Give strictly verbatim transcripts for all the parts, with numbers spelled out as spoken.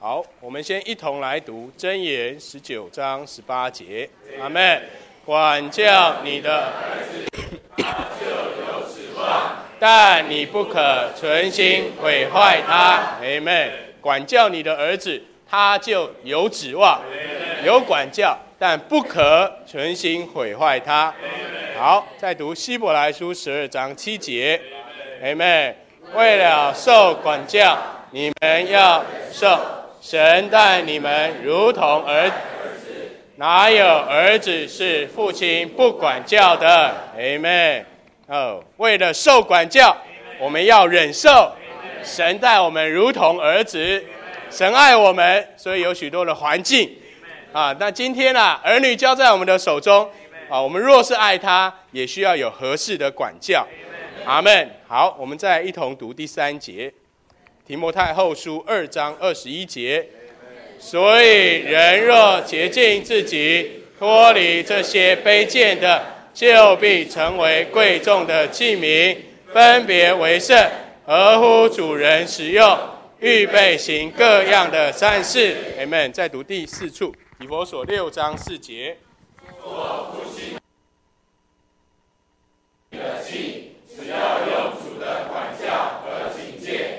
好，我们先一同来读箴言十九章十八节。阿们。管教你的儿子，他就有指望，但你不可存心毁坏他。阿们。管教你的儿子，他就有指望，有管教，但不可存心毁坏他。好，再读希伯来书十二章七节。阿们。为了受管教，你们要受。神待你们如同儿子，哪有儿子是父亲不管教的？ Amen。 哦，为了受管教，我们要忍受。神待我们如同儿子，神爱我们，所以有许多的环境啊。那今天啊，儿女交在我们的手中啊，我们若是爱他，也需要有合适的管教。阿们。好，我们再一同读第三节。提摩太后书二章二十一节，所以人若洁净自己，脱离这些卑贱的，就必成为贵重的器皿，分别为圣，合乎主人使用，预备行各样的善事。阿们。再读第四处，以弗所六章四节。做父亲的器，只要用主的管教和警戒。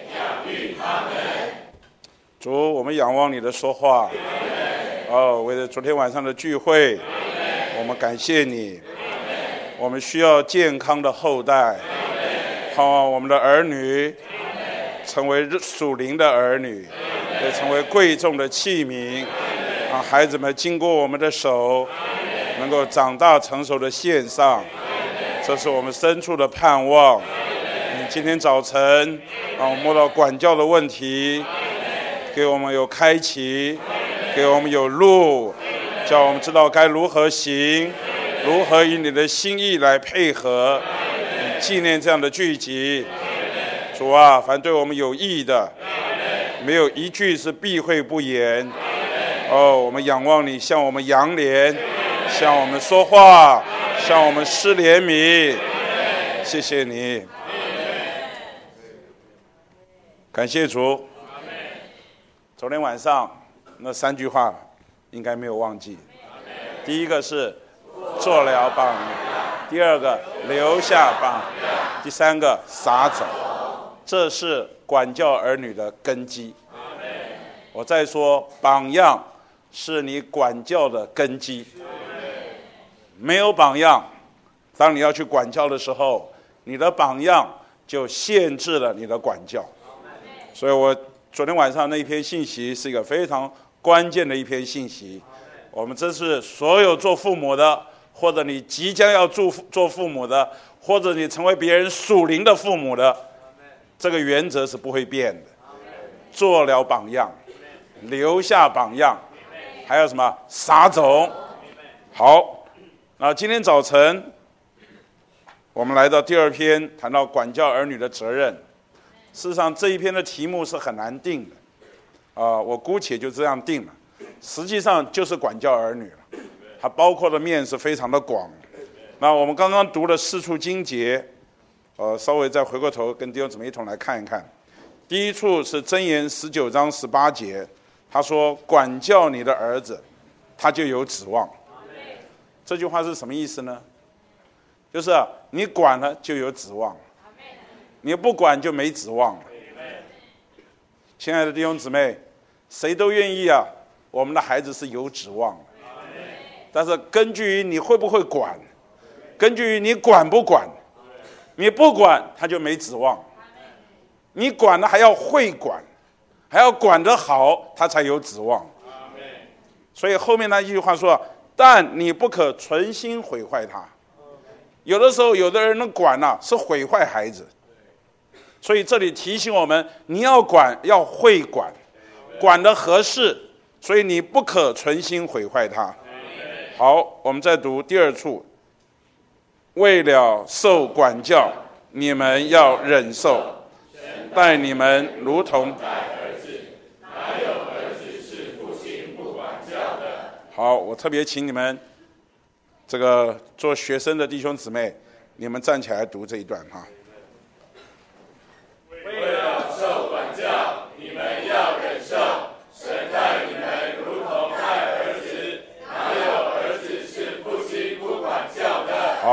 主，我们仰望你的说话。哦，为了昨天晚上的聚会，我们感谢你。我们需要健康的后代，盼望我们的儿女成为属灵的儿女，也成为贵重的器皿，让孩子们经过我们的手，能够长大成熟的献上。这是我们深处的盼望。今天早晨，让我摸到管教的问题，给我们有开启，给我们有路，叫我们知道该如何行，如何以你的心意来配合，纪念这样的聚集。主啊，凡对我们有益的，没有一句是避讳不言。哦，我们仰望你，向我们扬怜，向我们说话，向我们施怜悯。谢谢你。感谢主。昨天晚上那三句话应该没有忘记。第一个是做了榜样，第二个留下榜样，第三个撒种。这是管教儿女的根基。我再说，榜样是你管教的根基。没有榜样，当你要去管教的时候，你的榜样就限制了你的管教。所以我昨天晚上那一篇信息是一个非常关键的一篇信息。我们这是所有做父母的，或者你即将要做做父母的，或者你成为别人属灵的父母的，这个原则是不会变的。做了榜样，留下榜样，还有什么撒种。好，那今天早晨我们来到第二篇，谈到管教儿女的责任。事实上这一篇的题目是很难定的，啊、呃，我姑且就这样定了。实际上就是管教儿女了，它包括的面是非常的广。那我们刚刚读了四处经节，呃，稍微再回过头跟弟兄姊妹一同来看一看。第一处是箴言十九章十八节，他说：“管教你的儿子，他就有指望。”这句话是什么意思呢？就是啊，你管了就有指望。你不管就没指望了。亲爱的弟兄姊妹，谁都愿意啊，我们的孩子是有指望的。但是根据于你会不会管，根据于你管不管，你不管他就没指望。你管了还要会管，还要管得好，他才有指望。所以后面那一句话说，但你不可存心毁坏他。有的时候有的人能管啊，是毁坏孩子。所以这里提醒我们，你要管要会管，管得合适，所以你不可存心毁坏它。好，我们再读第二处，为了受管教，你们要忍受，待你们如同儿子，哪有儿子是父亲不管教的？好，我特别请你们这个做学生的弟兄姊妹，你们站起来读这一段哈。 为了受管教，你们要忍受，神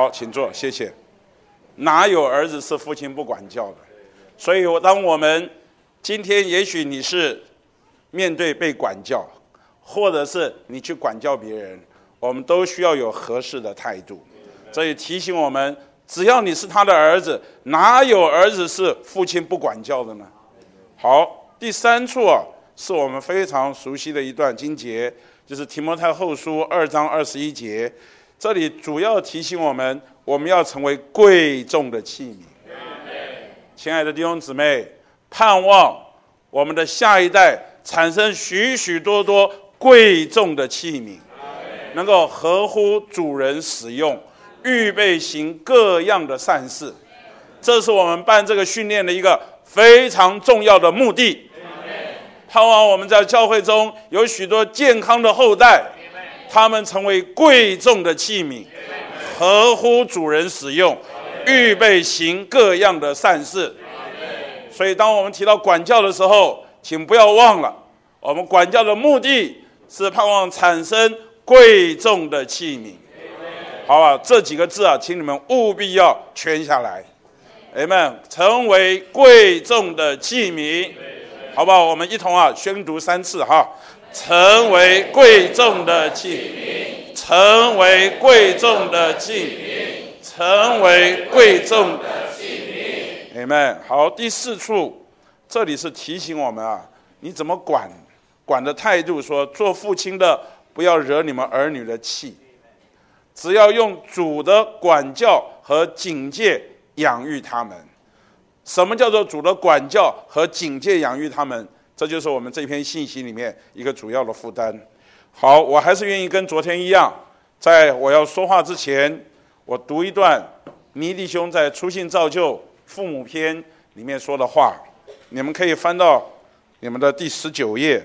好，请坐，谢谢。哪有儿子是父亲不管教的？所以当我们今天也许你是面对被管教，或者是你去管教别人，我们都需要有合适的态度。这也提醒我们，只要你是他的儿子，哪有儿子是父亲不管教的呢？好，第三处啊，是我们非常熟悉的一段经节，就是提摩太后书二章二十一节。这里主要提醒我们，我们要成为贵重的器皿。亲爱的弟兄姊妹，盼望我们的下一代产生许许多多贵重的器皿，能够合乎主人使用，预备行各样的善事。这是我们办这个训练的一个非常重要的目的。盼望我们在教会中有许多健康的后代，他们成为贵重的器皿，合乎主人使用，预备行各样的善事。所以当我们提到管教的时候，请不要忘了，我们管教的目的是盼望产生贵重的器皿。好吧，这几个字啊，请你们务必要圈下来。Amen， 成为贵重的器皿，好不好？我们一同啊宣读三次哈。成为贵重的器皿，成为贵重的器皿，成为贵重的器皿。Amen。好，第四处，这里是提醒我们啊，你怎么管，管的态度说，做父亲的不要惹你们儿女的气，只要用主的管教和警戒养育他们。什么叫做主的管教和警戒养育他们？这就是我们这篇信息里面一个主要的负担。好，我还是愿意跟昨天一样，在我要说话之前，我读一段倪弟兄在初信造就父母篇里面说的话。你们可以翻到你们的第十九页，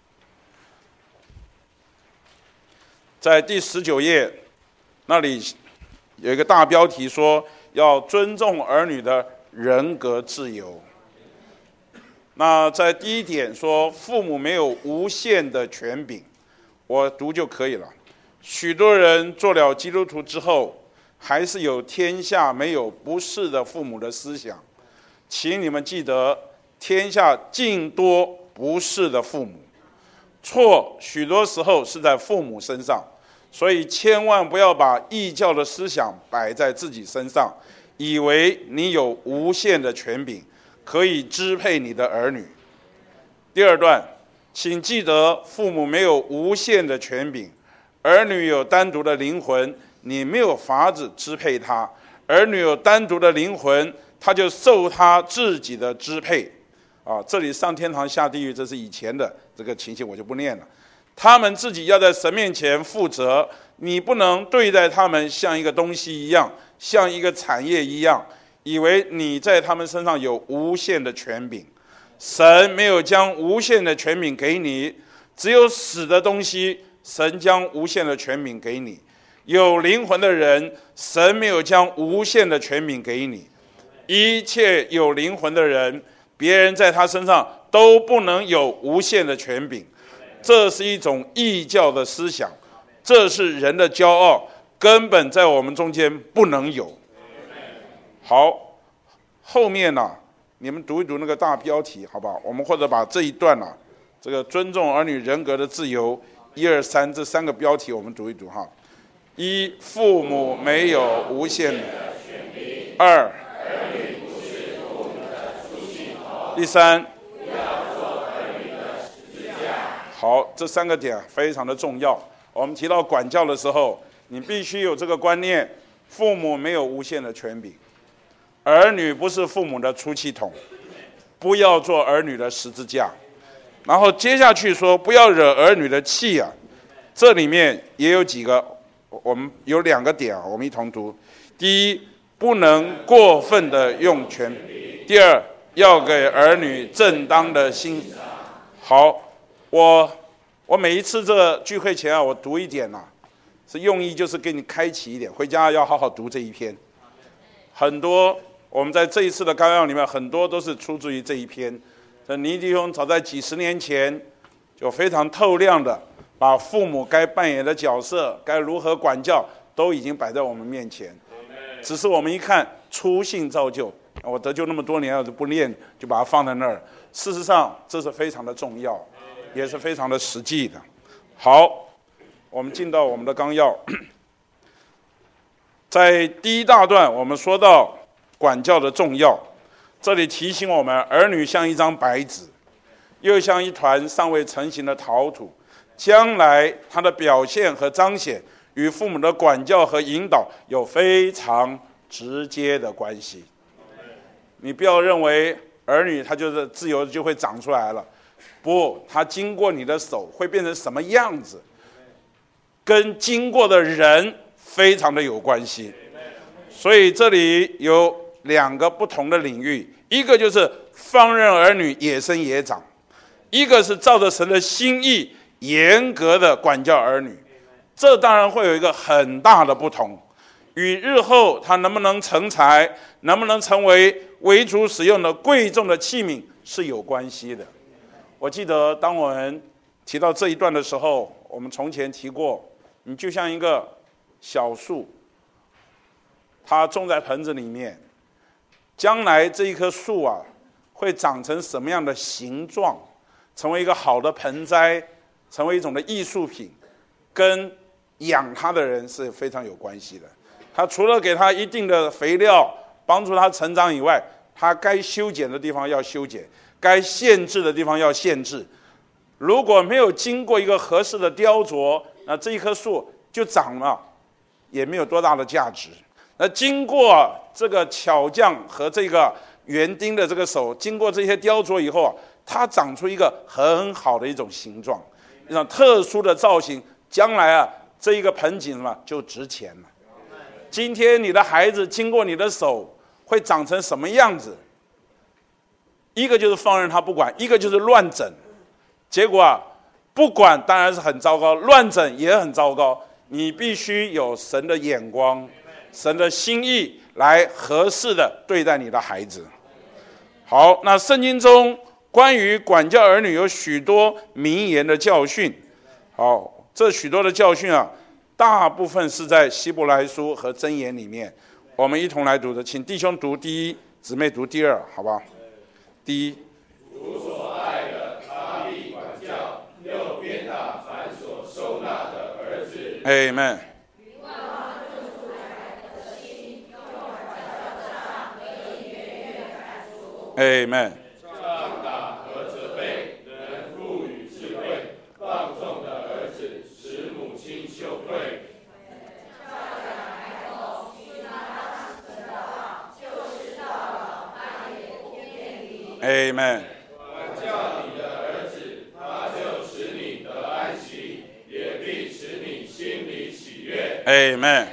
在第十九页那里有一个大标题说要尊重儿女的人格自由。那在第一点说，父母没有无限的权柄，我读就可以了。许多人做了基督徒之后，还是有天下没有不是的父母的思想，请你们记得，天下尽多不是的父母，错许多时候是在父母身上，所以千万不要把异教的思想摆在自己身上，以为你有无限的权柄，可以支配你的儿女。第二段，请记得，父母没有无限的权柄，儿女有单独的灵魂，你没有法子支配他。儿女有单独的灵魂，他就受他自己的支配。啊，这里上天堂下地狱，这是以前的这个情形，我就不念了。他们自己要在神面前负责，你不能对待他们像一个东西一样，像一个产业一样，以为你在他们身上有无限的权柄。神没有将无限的权柄给你，只有死的东西，神将无限的权柄给你。有灵魂的人，神没有将无限的权柄给你。一切有灵魂的人，别人在他身上都不能有无限的权柄。这是一种异教的思想，这是人的骄傲，根本在我们中间不能有。好，后面呢、啊，你们读一读那个大标题，好不好？我们或者把这一段呢、啊，这个尊重儿女人格的自由，一二三这三个标题我们读一读哈。一，父母没有无限的权柄；二，儿女不是父母的出气筒；第三，不要做儿女的十字架。好，这三个点非常的重要。我们提到管教的时候，你必须有这个观念：父母没有无限的权柄，儿女不是父母的出气筒，不要做儿女的十字架。然后接下去说，不要惹儿女的气啊。这里面也有几个，我们有两个点啊，我们一同读。第一，不能过分的用权；第二，要给儿女正当的欣赏。好，我我每一次这个聚会前啊，我读一点啊，是用意就是给你开启一点，回家要好好读这一篇。很多我们在这一次的纲要里面，很多都是出自于这一篇。这倪弟兄早在几十年前就非常透亮的把父母该扮演的角色，该如何管教，都已经摆在我们面前。 只是我们一看初信造就，我得救那么多年，我就不念，就把它放在那儿。事实上，这是非常的重要，也是非常的实际的。好，我们进到我们的纲要。在第一大段，我们说到管教的重要，这里提醒我们，儿女像一张白纸，又像一团尚未成型的陶土，将来他的表现和彰显与父母的管教和引导有非常直接的关系。你不要认为儿女他就是自由就会长出来了，不，他经过你的手会变成什么样子，跟经过的人非常的有关系。所以这里有两个不同的领域，一个就是放任儿女野生野长，一个是照着神的心意严格的管教儿女。这当然会有一个很大的不同，与日后他能不能成才，能不能成为为主使用的贵重的器皿是有关系的。我记得当我们提到这一段的时候，我们从前提过，你就像一个小树，它种在盆子里面，将来这一棵树啊，会长成什么样的形状，成为一个好的盆栽，成为一种的艺术品，跟养它的人是非常有关系的。他除了给它一定的肥料，帮助它成长以外，它该修剪的地方要修剪，该限制的地方要限制。如果没有经过一个合适的雕琢，那这一棵树就长了，也没有多大的价值。那经过这个巧匠和这个园丁的这个手，经过这些雕琢以后啊，它长出一个很好的一种形状，一种特殊的造型，将来啊，这一个盆景什么就值钱了。今天你的孩子经过你的手会长成什么样子？一个就是放任他不管，一个就是乱整。结果啊，不管当然是很糟糕，乱整也很糟糕。你必须有神的眼光，神的心意来合适的对待你的孩子。好，那圣经中关于管教儿女有许多名言的教训。好，这许多的教训啊，大部分是在希伯来书和箴言里面，我们一同来读的。请弟兄读第一，姊妹读第二，好吧？第一， 主所爱的，他必管教，又鞭打凡所收纳的儿子。 Amen。Amen。 杖打和责备，能赋予智慧；放纵的儿子，使母亲羞愧。 Amen。 管教你的儿子，他就使你得安息，也必使你心里喜悦。 Amen。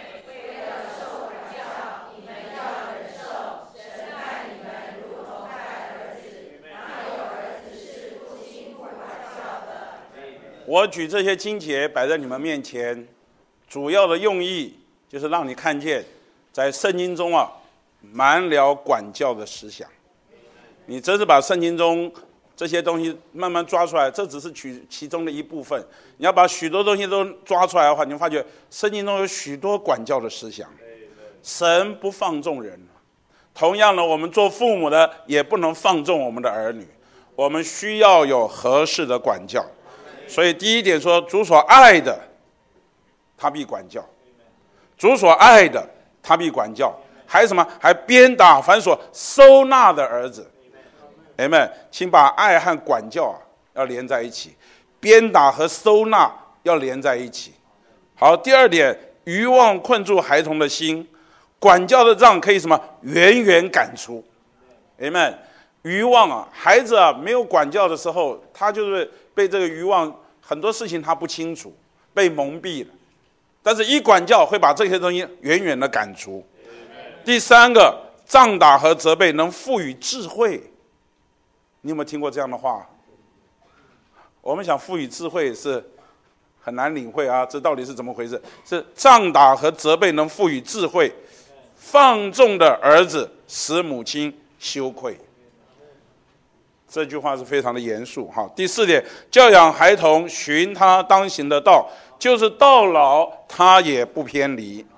我举这些经节摆在你们面前，主要的用意就是让你看见，在圣经中啊，满了管教的思想。你真是把圣经中这些东西慢慢抓出来，这只是取其中的一部分。你要把许多东西都抓出来的话，你会发觉圣经中有许多管教的思想。神不放纵人，同样的，我们做父母的也不能放纵我们的儿女，我们需要有合适的管教。所以第一点说，主所爱的，他必管教；主所爱的，他必管教。还有什么？还鞭打凡所收纳的儿子。Amen。请把爱和管教啊要连在一起，鞭打和收纳要连在一起。好，第二点，愚妄困住孩童的心，管教的杖可以什么？远远赶出。Amen。愚妄啊，孩子啊没有管教的时候，他就是被这个愚妄，很多事情他不清楚，被蒙蔽了。但是一管教会把这些东西远远的赶出。第三个，杖打和责备能赋予智慧。你有没有听过这样的话？我们想赋予智慧是很难领会啊，这到底是怎么回事？是杖打和责备能赋予智慧，放纵的儿子使母亲羞愧。这句话是非常的严肃哈。第四点，教养孩童，循他当行的道，就是到老他也不偏离。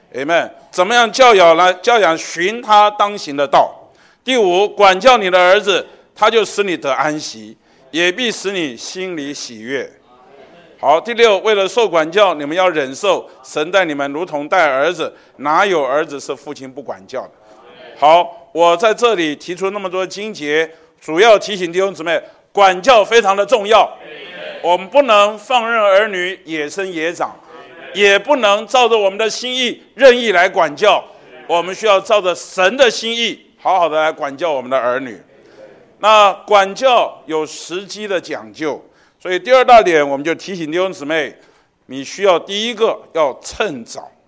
Amen。怎么样教养呢？教养循他当行的道。第五，管教你的儿子，他就使你得安息，也必使你心里喜悦。好，第六，为了受管教，你们要忍受，神待你们如同待儿子，哪有儿子是父亲不管教的？好，我在这里提出那么多经节，主要提醒弟兄姊妹，管教非常的重要。我们不能放任儿女野生野长，也不能照着我们的心意任意来管教，我们需要照着神的心意好好的来管教我们的儿女。那管教有时机的讲究，所以第二大点我们就提醒弟兄姊妹，你需要第一个要趁早。